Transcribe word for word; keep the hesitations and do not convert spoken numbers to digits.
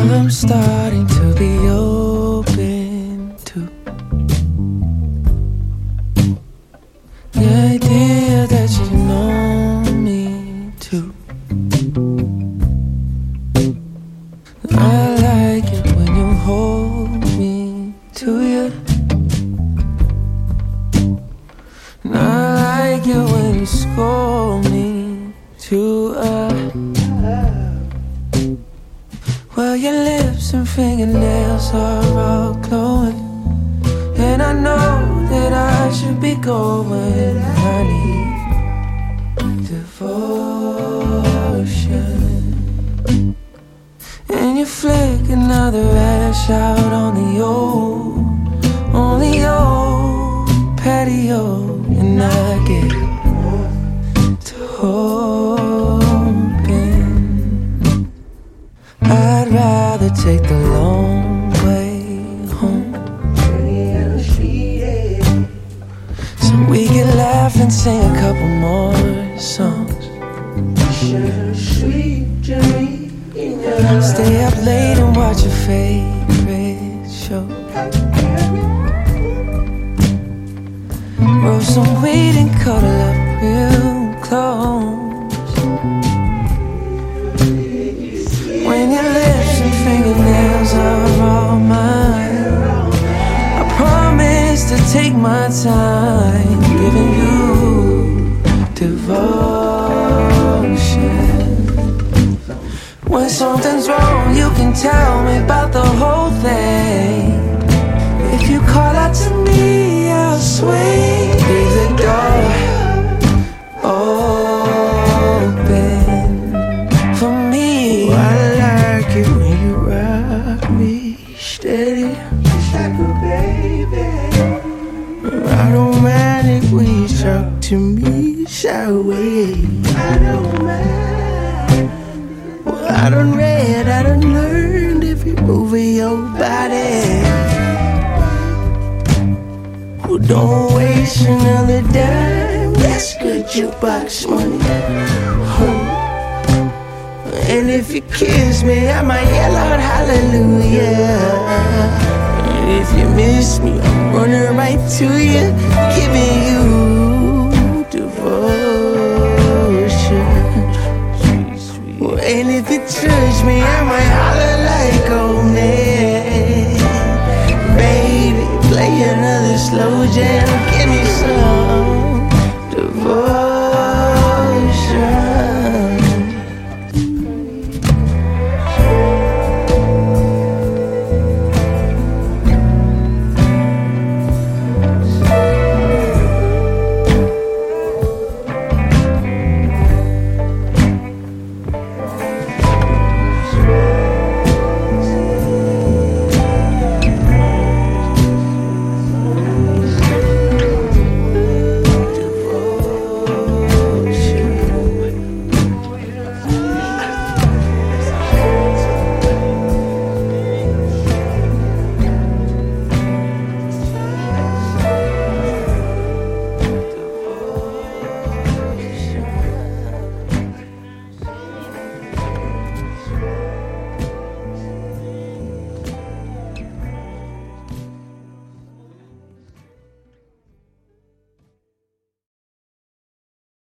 I'm starting to be open to the idea that you know me too. I like it when you hold me to you, and I like it when you scold me to uh well, your lips and fingernails are all glowing, and I know that I should be going. I need devotion. And you flick another ash out on the old, on the old patio, and I get to hoping I'd rather take the long way home, so we can laugh and sing a couple more songs. Stay up late and watch your favorite show. Roll some weed and cuddle up real close. When your lips and fingernails are all mine, I promise to take my time, giving you devotion. When something's wrong, you can tell me about the whole thing. If you call out to me, I'll swing. Leave the door open for me. Oh, I like it when you rock me steady, just like a baby. I don't mind it when you talk to me sideways. I don't mind. Well, I done read, I done learned if you move your body. Well, don't waste another dime. That's good jukebox money. Huh. And if you kiss me, I might yell out hallelujah. And if you miss me, I'm running right to you, giving you devotion. Well, and if you touch me, I might